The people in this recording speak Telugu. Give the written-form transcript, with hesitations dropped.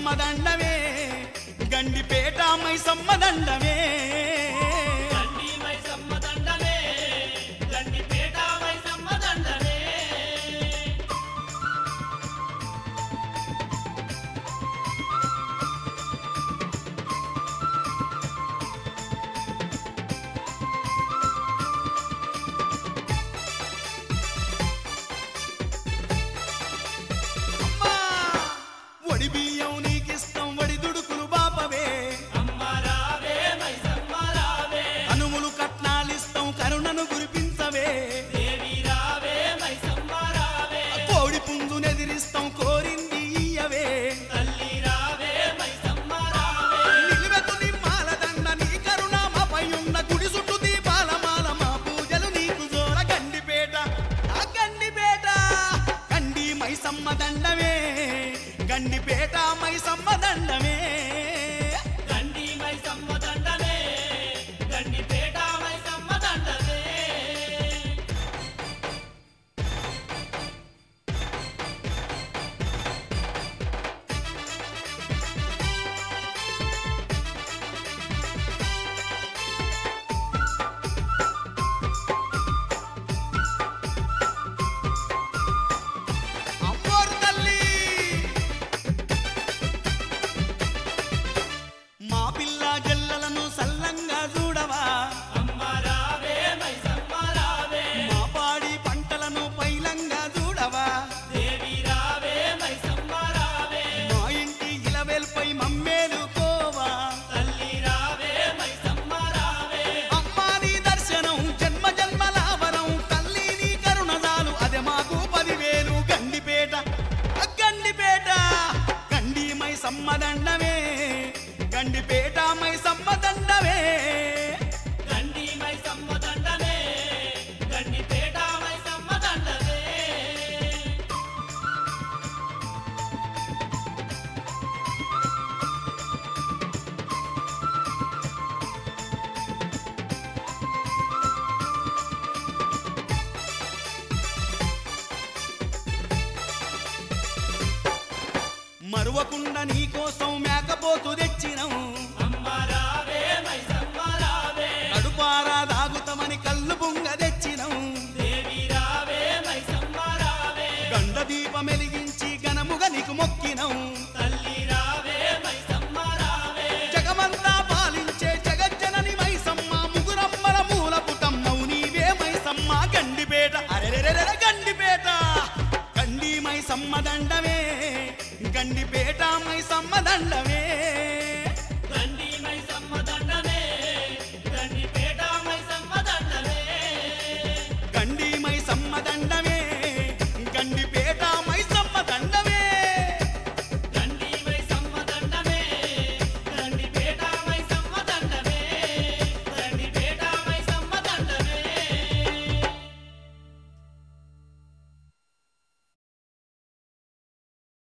సమ్మదండమే గండిపేట మై సమ్మదండమే వడి బియ్యం నీకిస్తాం వడి దుడుకులు బాపవే అనుములు కట్నాలిస్తాం కరుణను గురిపించవే కోడి పుంజునెదిరిస్తాం కోరింది ఇయ్యవే నిలువెత్తు నిమ్మాల దండ నీ కరుణ మాపై ఉన్న గుడి చుట్టూ దీపాల మాల మా పూజలు నీకు జోర గండిపేట గండిపేట గండి మై సమ్మదండమే గండిపేట మై సమ్మదండమే గండి మై సమ్మదండమే గండిపేట మై సమ్మదండమే అమ్మోరు తల్లి మా పిల్ల జల్లలను సల్లంగా చూడవా అమ్మరావే మై సమ్మరావే మా పాడి పంటలను పైలంగా చూడవా దేవి రావే మై సమ్మరావే మా ఇంటి ఇలవేల్పై మమ్మేలుకోవా తల్లి రావే మై సమ్మరావే అమ్మా నీ దర్శనం జన్మ జన్మలావరం తల్లి నీ కరుణదాలు అదే మాకు 10,000 గండిపేట గండిపేట గండి మై సమ్మదండమే గండిపేట మై సమ్మదండమే గండి మై సమ్మదండమే గండిపేట మై సమ్మదండమే మరువకుండా నీకోసం మేకపోతు తెచ్చినం అమ్మరావే మై సమ్మరావే కడుపారా దాగుతామని కళ్ళు బుంగ తెచ్చినం దేవి రావే మై సమ్మరావే గండ దీపం వెలిగించి ఘనముగా నీకు మొక్కినం తల్లి రావే మై సమ్మరావే జగమంతా పాలించే జగజ్జనని మైసమ్మ ముగురమ్మల మూల పుటమ్మవు నీవే మైసమ్మ గండిపేట అరెరెరెర గండిపేట గండి మై సమ్మదండమే గండిపేట మై సమ్మదండమే గండి మై సమ్మదండమే గండిపేట మై సమ్మదండమే గండి మై సమ్మదండమే గండిపేట